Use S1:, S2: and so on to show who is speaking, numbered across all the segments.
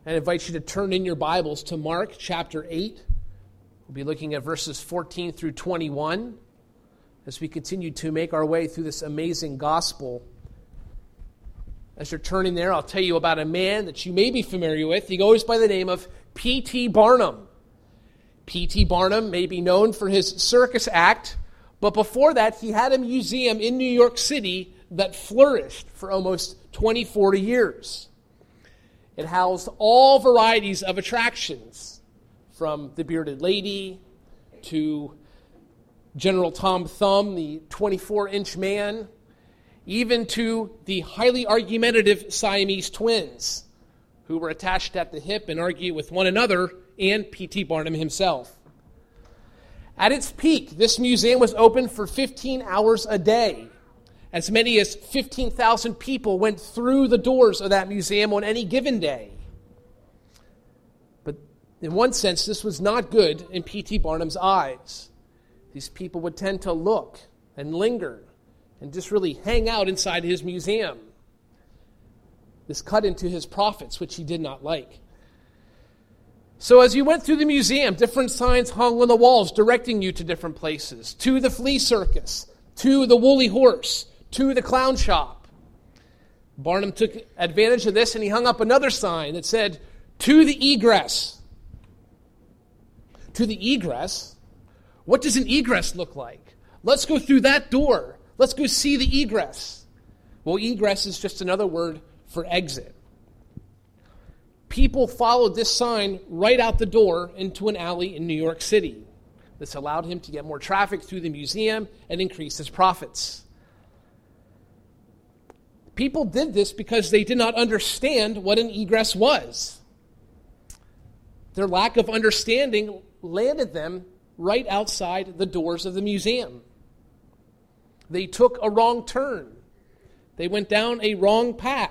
S1: I invite you to turn in your Bibles to Mark chapter 8. We'll be looking at verses 14 through 21 as we continue to make our way through this amazing gospel. As you're turning there, I'll tell you about a man that you may be familiar with. He goes by the name of P.T. Barnum. P.T. Barnum may be known for his circus act, but before that, he had a museum in New York City that flourished for almost 40 years. It housed all varieties of attractions, from the Bearded Lady to General Tom Thumb, the 24-inch man, even to the highly argumentative Siamese twins, who were attached at the hip and argue with one another, and P.T. Barnum himself. At its peak, this museum was open for 15 hours a day. As many as 15,000 people went through the doors of that museum on any given day. But in one sense, this was not good in P.T. Barnum's eyes. These people would tend to look and linger and just really hang out inside his museum. This cut into his profits, which he did not like. So as you went through the museum, different signs hung on the walls directing you to different places. To the flea circus, to the woolly horse, to the clown shop. Barnum took advantage of this and he hung up another sign that said, to the egress. To the egress? What does an egress look like? Let's go through that door. Let's go see the egress. Well, egress is just another word for exit. People followed this sign right out the door into an alley in New York City. This allowed him to get more traffic through the museum and increase his profits. People did this because they did not understand what an egress was. Their lack of understanding landed them right outside the doors of the museum. They took a wrong turn. They went down a wrong path.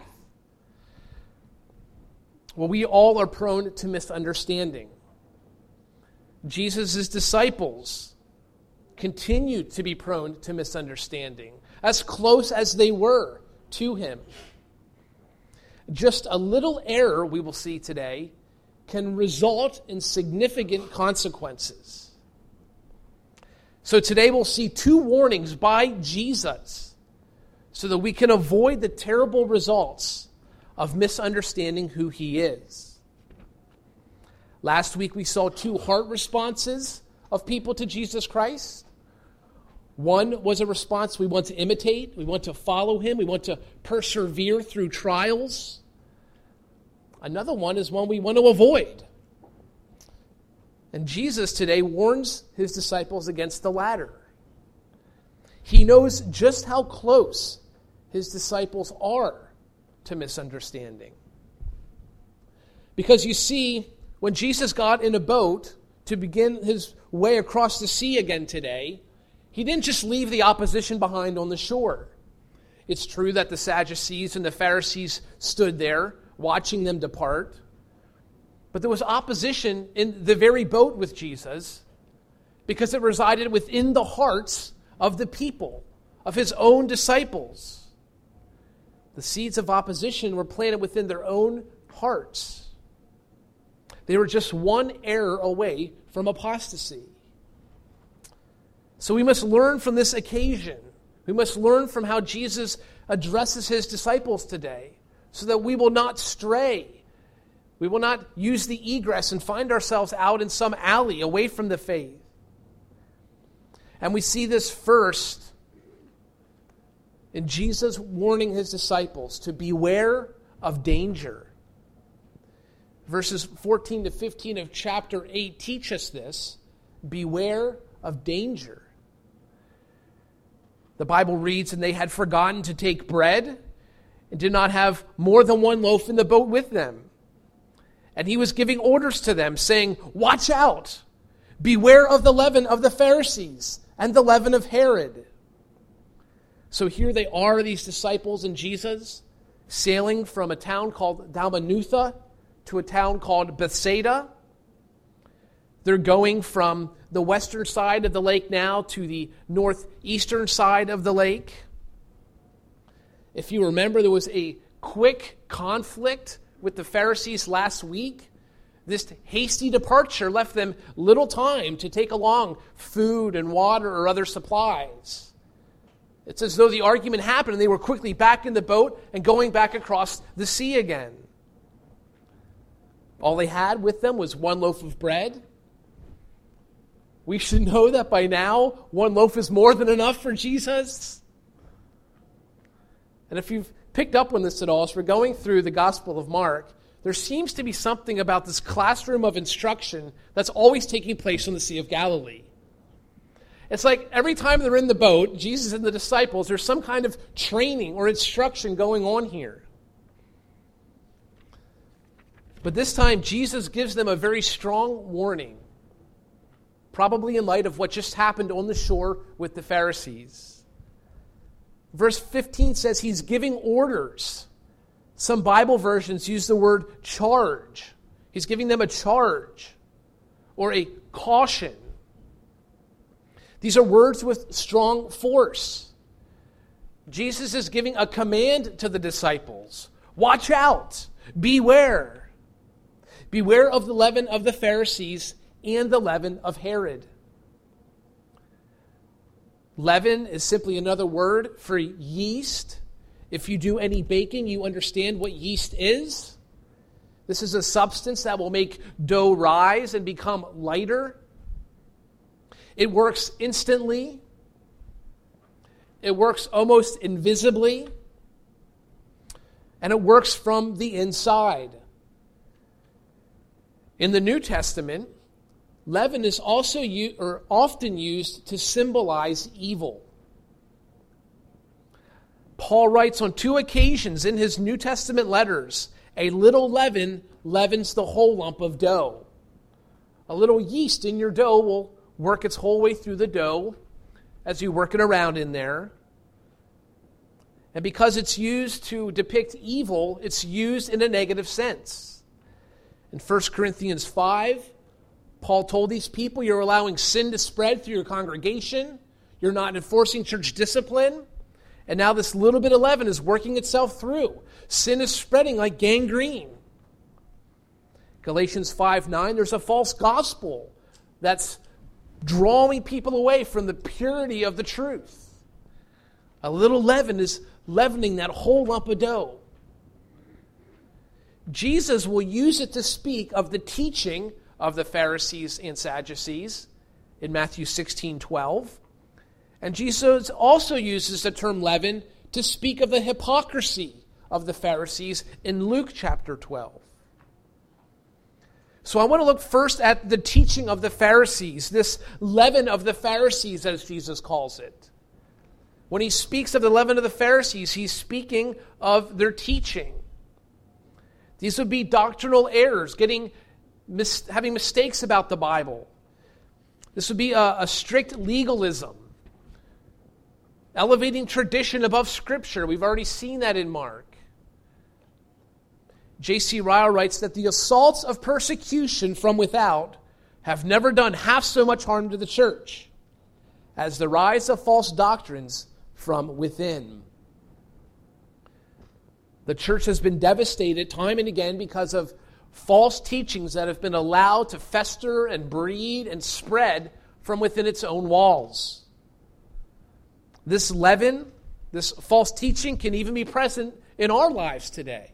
S1: Well, we all are prone to misunderstanding. Jesus' disciples continued to be prone to misunderstanding, as close as they were to him. Just a little error, we will see today, can result in significant consequences. So today we'll see two warnings by Jesus so that we can avoid the terrible results of misunderstanding who he is. Last week we saw two heart responses of people to Jesus Christ. One was a response we want to imitate, we want to follow him, we want to persevere through trials. Another one is one we want to avoid. And Jesus today warns his disciples against the latter. He knows just how close his disciples are to misunderstanding. Because you see, when Jesus got in a boat to begin his way across the sea again today, he didn't just leave the opposition behind on the shore. It's true that the Sadducees and the Pharisees stood there watching them depart, but there was opposition in the very boat with Jesus because it resided within the hearts of the people, of his own disciples. The seeds of opposition were planted within their own hearts. They were just one error away from apostasy. So we must learn from this occasion. We must learn from how Jesus addresses his disciples today so that we will not stray. We will not use the egress and find ourselves out in some alley away from the faith. And we see this first in Jesus warning his disciples to beware of danger. Verses 14 to 15 of chapter 8 teach us this. Beware of danger. The Bible reads, and they had forgotten to take bread and did not have more than one loaf in the boat with them. And he was giving orders to them, saying, watch out, beware of the leaven of the Pharisees and the leaven of Herod. So here they are, these disciples and Jesus, sailing from a town called Dalmanutha to a town called Bethsaida. They're going from the western side of the lake now to the northeastern side of the lake. If you remember, there was a quick conflict with the Pharisees last week, this hasty departure left them little time to take along food and water or other supplies. It's as though the argument happened and they were quickly back in the boat and going back across the sea again. All they had with them was one loaf of bread. We should know that by now, one loaf is more than enough for Jesus. And if you've picked up on this at all, as we're going through the Gospel of Mark, there seems to be something about this classroom of instruction that's always taking place on the Sea of Galilee. It's like every time they're in the boat, Jesus and the disciples, there's some kind of training or instruction going on here. But this time, Jesus gives them a very strong warning, probably in light of what just happened on the shore with the Pharisees. Verse 15 says he's giving orders. Some Bible versions use the word charge. He's giving them a charge or a caution. These are words with strong force. Jesus is giving a command to the disciples. Watch out. Beware. Beware of the leaven of the Pharisees and the leaven of Herod. Leaven is simply another word for yeast. If you do any baking, you understand what yeast is. This is a substance that will make dough rise and become lighter. It works instantly. It works almost invisibly. And it works from the inside. In the New Testament, leaven is also often used to symbolize evil. Paul writes on 2 occasions in his New Testament letters, a little leaven leavens the whole lump of dough. A little yeast in your dough will work its whole way through the dough as you work it around in there. And because it's used to depict evil, it's used in a negative sense. In 1 Corinthians 5, Paul told these people, you're allowing sin to spread through your congregation. You're not enforcing church discipline. And now this little bit of leaven is working itself through. Sin is spreading like gangrene. Galatians 5:9, there's a false gospel that's drawing people away from the purity of the truth. A little leaven is leavening that whole lump of dough. Jesus will use it to speak of the teaching of the Pharisees and Sadducees in Matthew 16:12. And Jesus also uses the term leaven to speak of the hypocrisy of the Pharisees in Luke chapter 12. So I want to look first at the teaching of the Pharisees, this leaven of the Pharisees, as Jesus calls it. When he speaks of the leaven of the Pharisees, he's speaking of their teaching. These would be doctrinal errors, having mistakes about the Bible. This would be a strict legalism, elevating tradition above Scripture. We've already seen that in Mark. J.C. Ryle writes that the assaults of persecution from without have never done half so much harm to the church as the rise of false doctrines from within. The church has been devastated time and again because of false teachings that have been allowed to fester and breed and spread from within its own walls. This leaven, this false teaching, can even be present in our lives today.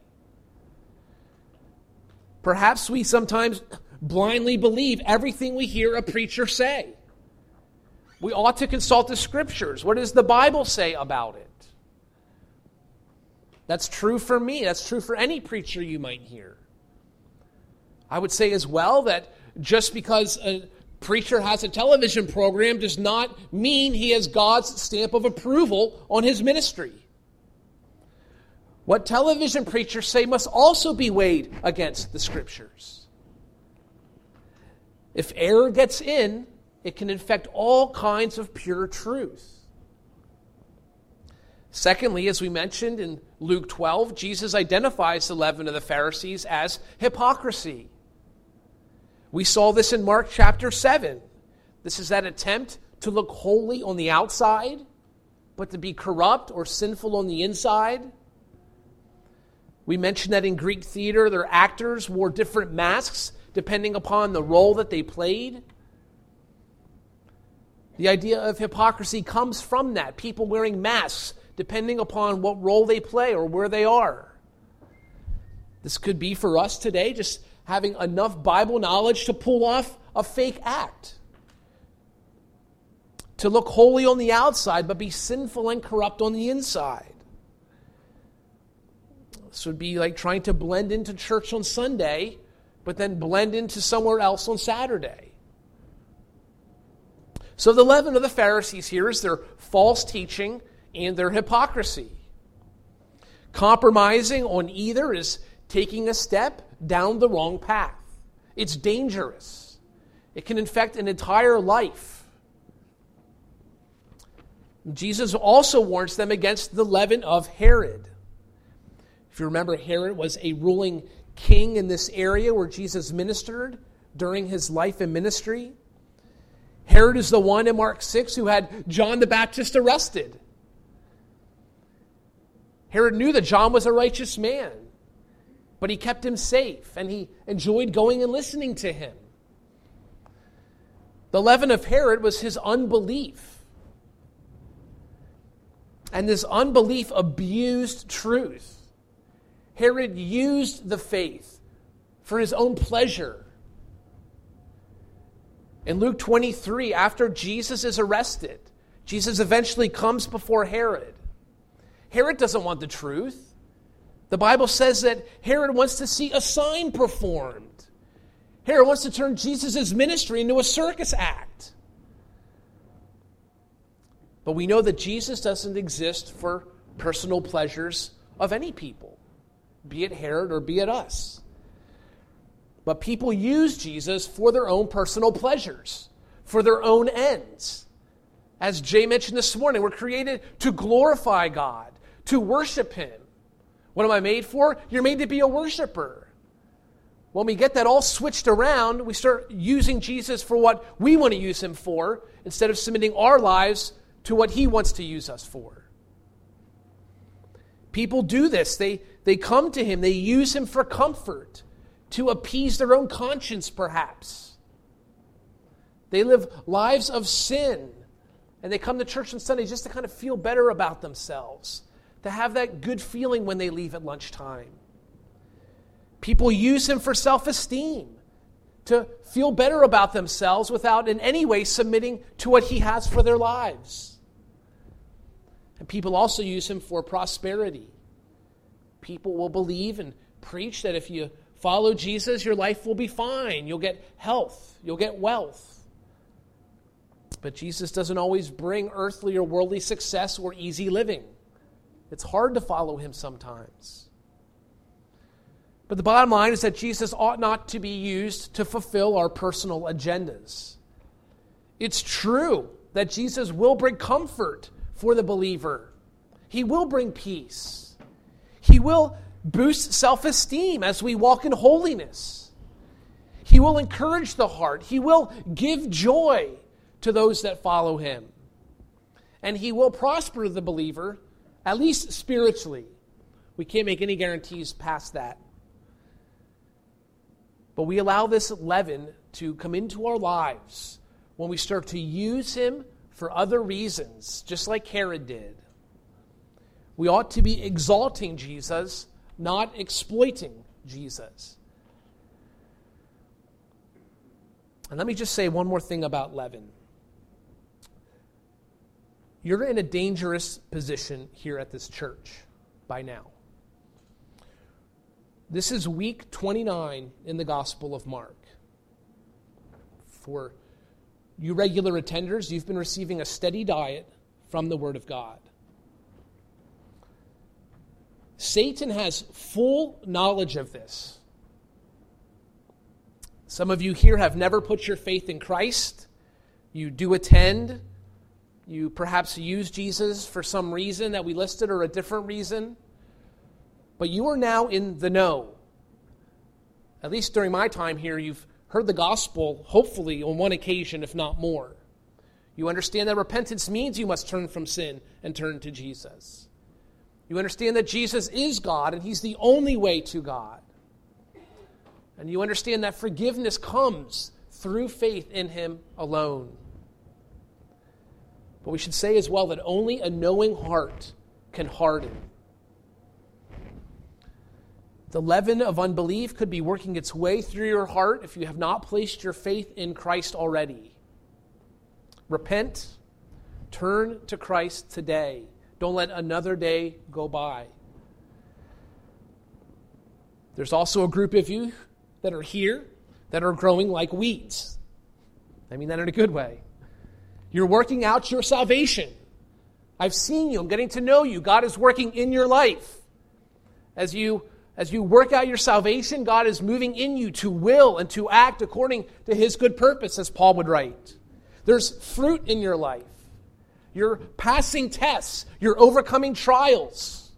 S1: Perhaps we sometimes blindly believe everything we hear a preacher say. We ought to consult the Scriptures. What does the Bible say about it? That's true for me. That's true for any preacher you might hear. I would say as well that just because a preacher has a television program does not mean he has God's stamp of approval on his ministry. What television preachers say must also be weighed against the Scriptures. If error gets in, it can infect all kinds of pure truth. Secondly, as we mentioned in Luke 12, Jesus identifies the leaven of the Pharisees as hypocrisy. We saw this in Mark chapter 7. This is that attempt to look holy on the outside, but to be corrupt or sinful on the inside. We mentioned that in Greek theater, their actors wore different masks depending upon the role that they played. The idea of hypocrisy comes from that. People wearing masks depending upon what role they play or where they are. This could be for us today, just having enough Bible knowledge to pull off a fake act. To look holy on the outside, but be sinful and corrupt on the inside. This would be like trying to blend into church on Sunday, but then blend into somewhere else on Saturday. So the leaven of the Pharisees here is their false teaching and their hypocrisy. Compromising on either is taking a step down the wrong path. It's dangerous. It can infect an entire life. Jesus also warns them against the leaven of Herod. If you remember, Herod was a ruling king in this area where Jesus ministered during his life and ministry. Herod is the one in Mark 6 who had John the Baptist arrested. Herod knew that John was a righteous man, but he kept him safe, and he enjoyed going and listening to him. The leaven of Herod was his unbelief. And this unbelief abused truth. Herod used the faith for his own pleasure. In Luke 23, after Jesus is arrested, Jesus eventually comes before Herod. Herod doesn't want the truth. The Bible says that Herod wants to see a sign performed. Herod wants to turn Jesus' ministry into a circus act. But we know that Jesus doesn't exist for personal pleasures of any people, be it Herod or be it us. But people use Jesus for their own personal pleasures, for their own ends. As Jay mentioned this morning, we're created to glorify God, to worship Him. What am I made for? You're made to be a worshiper. When we get that all switched around, we start using Jesus for what we want to use Him for, instead of submitting our lives to what He wants to use us for. People do this. They come to Him. They use Him for comfort, to appease their own conscience, perhaps. They live lives of sin, and they come to church on Sunday just to kind of feel better about themselves, to have that good feeling when they leave at lunchtime. People use Him for self-esteem, to feel better about themselves without in any way submitting to what He has for their lives. And people also use Him for prosperity. People will believe and preach that if you follow Jesus, your life will be fine. You'll get health. You'll get wealth. But Jesus doesn't always bring earthly or worldly success or easy living. It's hard to follow Him sometimes. But the bottom line is that Jesus ought not to be used to fulfill our personal agendas. It's true that Jesus will bring comfort for the believer. He will bring peace. He will boost self-esteem as we walk in holiness. He will encourage the heart. He will give joy to those that follow Him. And He will prosper the believer, at least spiritually. We can't make any guarantees past that. But we allow this leaven to come into our lives when we start to use Him for other reasons, just like Herod did. We ought to be exalting Jesus, not exploiting Jesus. And let me just say one more thing about leaven. You're in a dangerous position here at this church by now. This is week 29 in the Gospel of Mark. For you regular attenders, you've been receiving a steady diet from the Word of God. Satan has full knowledge of this. Some of you here have never put your faith in Christ. You do attend. You perhaps use Jesus for some reason that we listed or a different reason. But you are now in the know. At least during my time here, you've heard the gospel, hopefully, on one occasion, if not more. You understand that repentance means you must turn from sin and turn to Jesus. You understand that Jesus is God and he's the only way to God. And you understand that forgiveness comes through faith in him alone. But we should say as well that only a knowing heart can harden. The leaven of unbelief could be working its way through your heart if you have not placed your faith in Christ already. Repent. Turn to Christ today. Don't let another day go by. There's also a group of you that are here that are growing like weeds. I mean that in a good way. You're working out your salvation. I've seen you. I'm getting to know you. God is working in your life. As you work out your salvation, God is moving in you to will and to act according to his good purpose, as Paul would write. There's fruit in your life. You're passing tests. You're overcoming trials.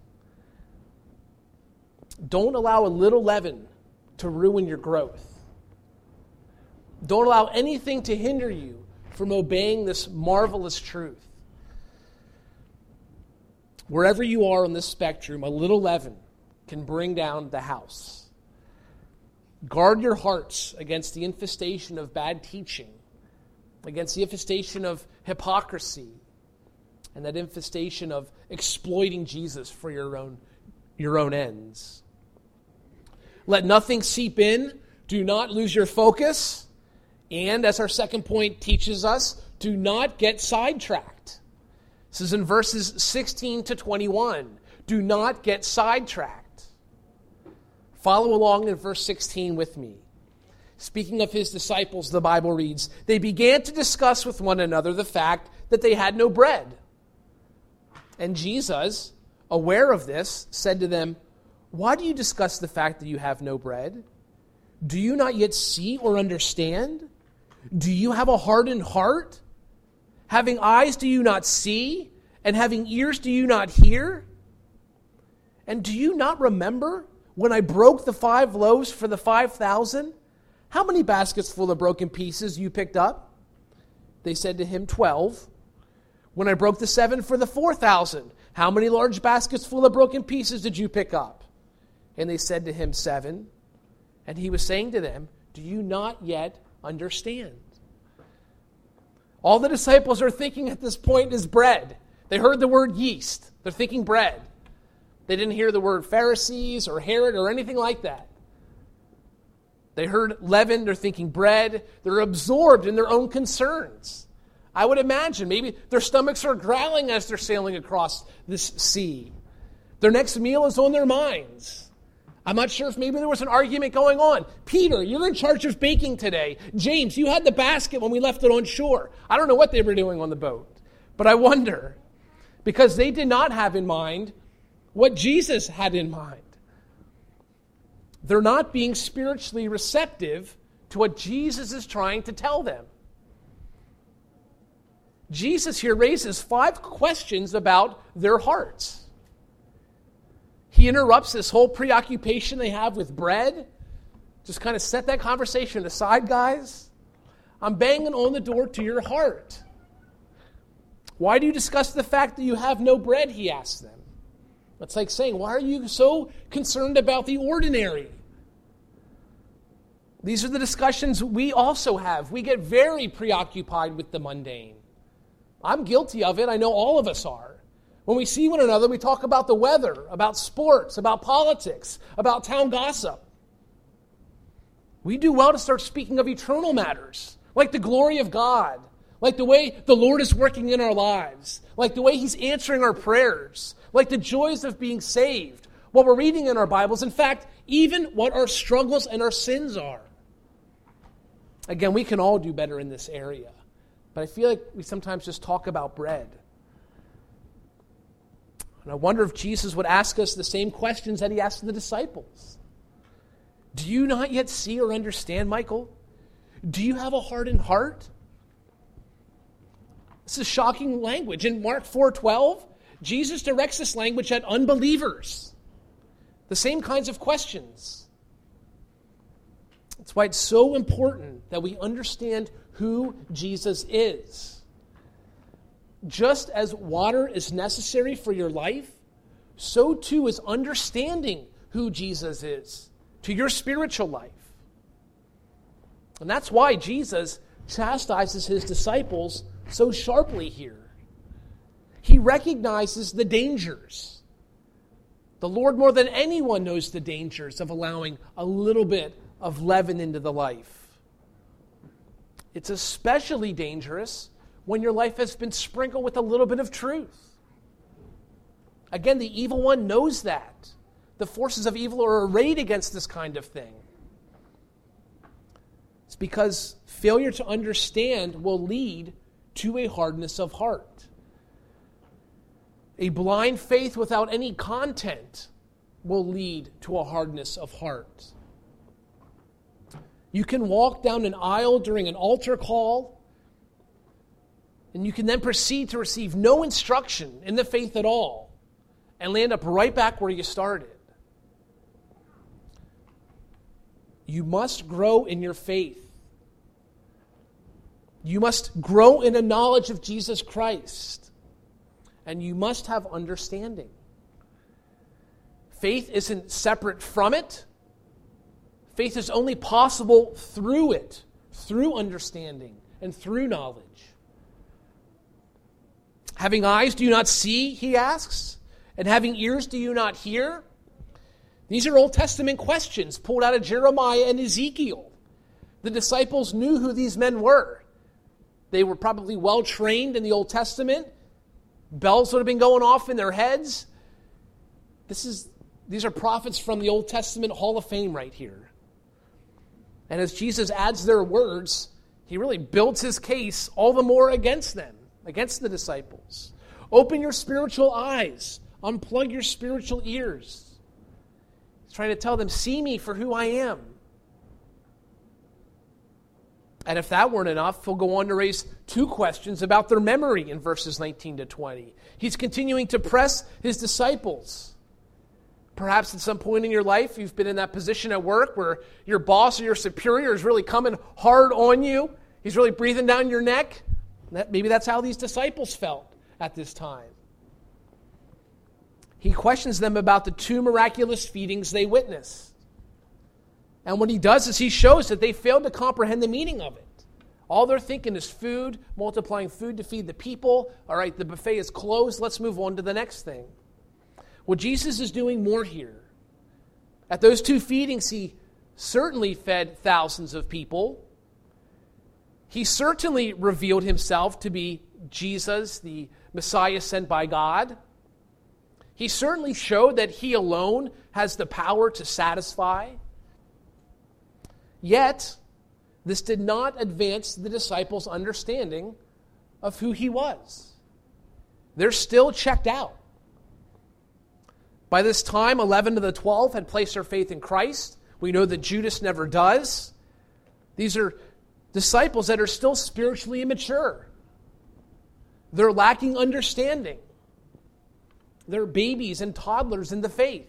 S1: Don't allow a little leaven to ruin your growth. Don't allow anything to hinder you from obeying this marvelous truth. Wherever you are on this spectrum, a little leaven can bring down the house. Guard your hearts against the infestation of bad teaching, against the infestation of hypocrisy, and that infestation of exploiting Jesus for your own ends. Let nothing seep in. Do not lose your focus. And as our second point teaches us, do not get sidetracked. This is in verses 16 to 21. Do not get sidetracked. Follow along in verse 16 with me. Speaking of his disciples, the Bible reads, they began to discuss with one another the fact that they had no bread. And Jesus, aware of this, said to them, why do you discuss the fact that you have no bread? Do you not yet see or understand? Do you have a hardened heart? Having eyes, do you not see? And having ears, do you not hear? And do you not remember when I broke the 5 loaves for the 5,000? How many baskets full of broken pieces you picked up? They said to him, 12. When I broke the 7 for the 4,000, how many large baskets full of broken pieces did you pick up? And they said to him, 7. And he was saying to them, do you not yet understand? All the disciples are thinking at this point is bread. They heard the word yeast. They're thinking bread. They didn't hear the word Pharisees or Herod or anything like that. They heard leaven. They're thinking bread. They're absorbed in their own concerns. I would imagine maybe their stomachs are growling as they're sailing across this sea. Their next meal is on their minds. I'm not sure if maybe there was an argument going on. Peter, you're in charge of baking today. James, you had the basket when we left it on shore. I don't know what they were doing on the boat. But I wonder, because they did not have in mind what Jesus had in mind. They're not being spiritually receptive to what Jesus is trying to tell them. Jesus here raises 5 questions about their hearts. He interrupts this whole preoccupation they have with bread. Just kind of set that conversation aside, guys. I'm banging on the door to your heart. Why do you discuss the fact that you have no bread, he asks them. That's like saying, why are you so concerned about the ordinary? These are the discussions we also have. We get very preoccupied with the mundane. I'm guilty of it. I know all of us are. When we see one another, we talk about the weather, about sports, about politics, about town gossip. We do well to start speaking of eternal matters, like the glory of God, like the way the Lord is working in our lives, like the way he's answering our prayers, like the joys of being saved, what we're reading in our Bibles. In fact, even what our struggles and our sins are. Again, we can all do better in this area. But I feel like we sometimes just talk about bread. And I wonder if Jesus would ask us the same questions that he asked the disciples. Do you not yet see or understand, Michael? Do you have a hardened heart? This is shocking language. In Mark 4:12, Jesus directs this language at unbelievers. The same kinds of questions. That's why it's so important that we understand who Jesus is. Just as water is necessary for your life, so too is understanding who Jesus is to your spiritual life. And that's why Jesus chastises his disciples so sharply here. He recognizes the dangers. The Lord, more than anyone, knows the dangers of allowing a little bit of leaven into the life. It's especially dangerous when your life has been sprinkled with a little bit of truth. Again, the evil one knows that. The forces of evil are arrayed against this kind of thing. It's because failure to understand will lead to a hardness of heart. A blind faith without any content will lead to a hardness of heart. You can walk down an aisle during an altar call, and you can then proceed to receive no instruction in the faith at all, and land up right back where you started. You must grow in your faith. You must grow in a knowledge of Jesus Christ. And you must have understanding. Faith isn't separate from it. Faith is only possible through it, through understanding and through knowledge. Having eyes, do you not see, he asks? And having ears, do you not hear? These are Old Testament questions pulled out of Jeremiah and Ezekiel. The disciples knew who these men were. They were probably well trained in the Old Testament. Bells would have been going off in their heads. These are prophets from the Old Testament Hall of Fame right here. And as Jesus adds their words, he really builds his case all the more against them, against the disciples. Open your spiritual eyes. Unplug your spiritual ears. He's trying to tell them, see me for who I am. And if that weren't enough, he'll go on to raise two questions about their memory in verses 19 to 20. He's continuing to press his disciples. Perhaps at some point in your life, you've been in that position at work where your boss or your superior is really coming hard on you. He's really breathing down your neck. Maybe that's how these disciples felt at this time. He questions them about the two miraculous feedings they witnessed. And what he does is he shows that they failed to comprehend the meaning of it. All they're thinking is food, multiplying food to feed the people. All right, the buffet is closed. Let's move on to the next thing. Well, Jesus is doing more here. At those two feedings, he certainly fed thousands of people. He certainly revealed himself to be Jesus, the Messiah sent by God. He certainly showed that he alone has the power to satisfy. Yet, this did not advance the disciples' understanding of who he was. They're still checked out. By this time, 11 of the 12 had placed their faith in Christ. We know that Judas never does. These are disciples that are still spiritually immature. They're lacking understanding. They're babies and toddlers in the faith.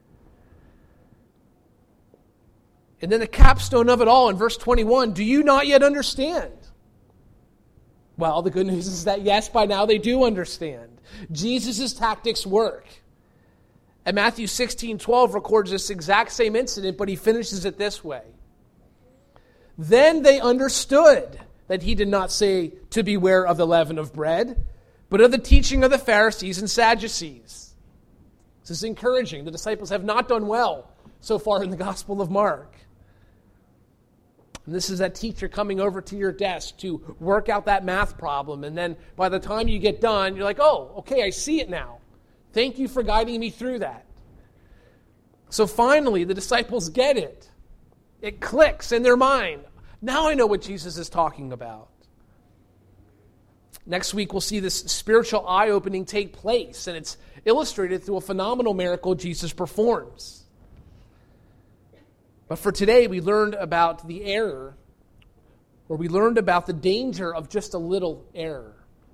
S1: And then the capstone of it all in verse 21, do you not yet understand? Well, the good news is that yes, by now they do understand. Jesus' tactics work. And Matthew 16:12 records this exact same incident, but he finishes it this way. Then they understood that he did not say to beware of the leaven of bread, but of the teaching of the Pharisees and Sadducees. This is encouraging. The disciples have not done well so far in the Gospel of Mark. And this is that teacher coming over to your desk to work out that math problem. And then by the time you get done, you're like, oh, okay, I see it now. Thank you for guiding me through that. So finally, the disciples get it. It clicks in their mind. Now I know what Jesus is talking about. Next week, we'll see this spiritual eye-opening take place, and it's illustrated through a phenomenal miracle Jesus performs. But for today, we learned about the error, or we learned about the danger of just a little error.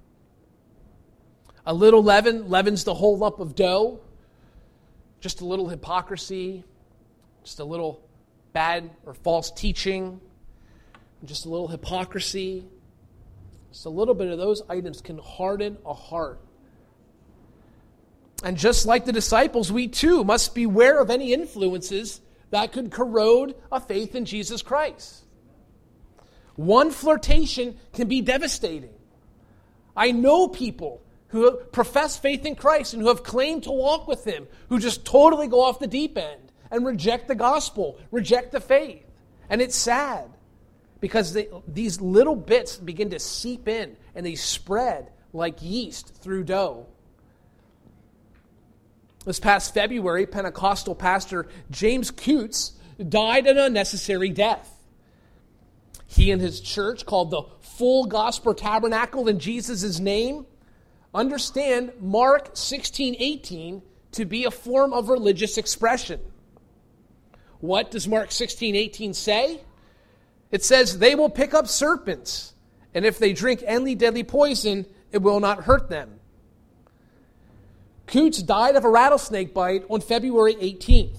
S1: A little leaven leavens the whole lump of dough. Just a little hypocrisy, just a little bad or false teaching, just a little hypocrisy. Just a little bit of those items can harden a heart. And just like the disciples, we too must beware of any influences that could corrode a faith in Jesus Christ. One flirtation can be devastating. I know people who profess faith in Christ and who have claimed to walk with Him, who just totally go off the deep end and reject the gospel, reject the faith. And it's sad because these little bits begin to seep in and they spread like yeast through dough. This past February, Pentecostal pastor James Coots died an unnecessary death. He and his church, called the Full Gospel Tabernacle in Jesus' name, understand Mark 16:18 to be a form of religious expression. What does Mark 16:18 say? It says, "They will pick up serpents, and if they drink any deadly poison, it will not hurt them." Coots died of a rattlesnake bite on February 18th.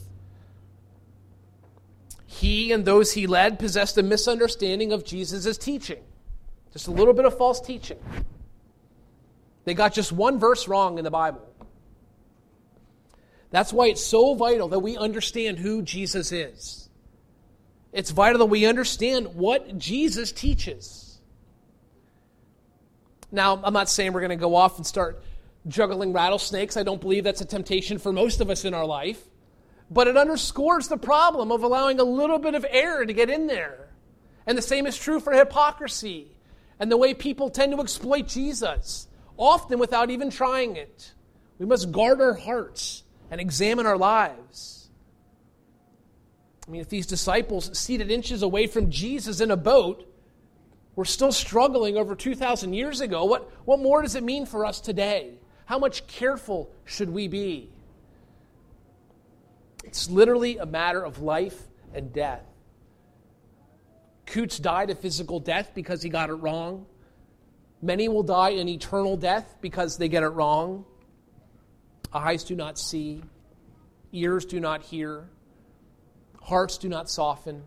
S1: He and those he led possessed a misunderstanding of Jesus' teaching. Just a little bit of false teaching. They got just one verse wrong in the Bible. That's why it's so vital that we understand who Jesus is. It's vital that we understand what Jesus teaches. Now, I'm not saying we're going to go off and start juggling rattlesnakes. I don't believe that's a temptation for most of us in our life. But it underscores the problem of allowing a little bit of error to get in there. And the same is true for hypocrisy and the way people tend to exploit Jesus, often without even trying it. We must guard our hearts and examine our lives. I mean, if these disciples seated inches away from Jesus in a boat were still struggling over 2,000 years ago, what more does it mean for us today? How much careful should we be? It's literally a matter of life and death. Coots died a physical death because he got it wrong. Many will die an eternal death because they get it wrong. Eyes do not see, ears do not hear, hearts do not soften.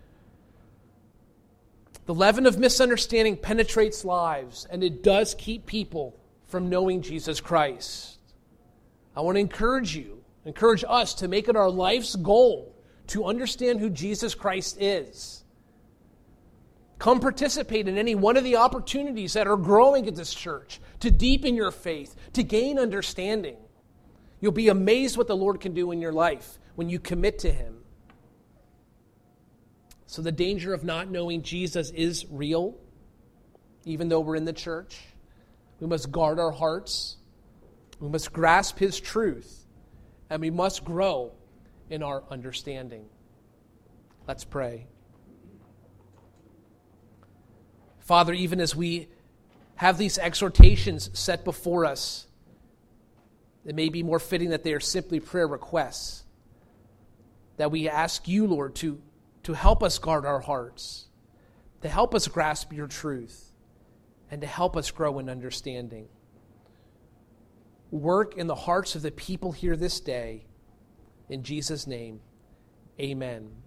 S1: The leaven of misunderstanding penetrates lives, and it does keep people from knowing Jesus Christ. I want to encourage us to make it our life's goal to understand who Jesus Christ is. Come participate in any one of the opportunities that are growing at this church to deepen your faith, to gain understanding. You'll be amazed what the Lord can do in your life when you commit to Him. So the danger of not knowing Jesus is real, even though we're in the church. We must guard our hearts. We must grasp His truth. And we must grow in our understanding. Let's pray. Father, even as we have these exhortations set before us, it may be more fitting that they are simply prayer requests. That we ask you, Lord, to help us guard our hearts, to help us grasp your truth, and to help us grow in understanding. Work in the hearts of the people here this day. In Jesus' name, amen.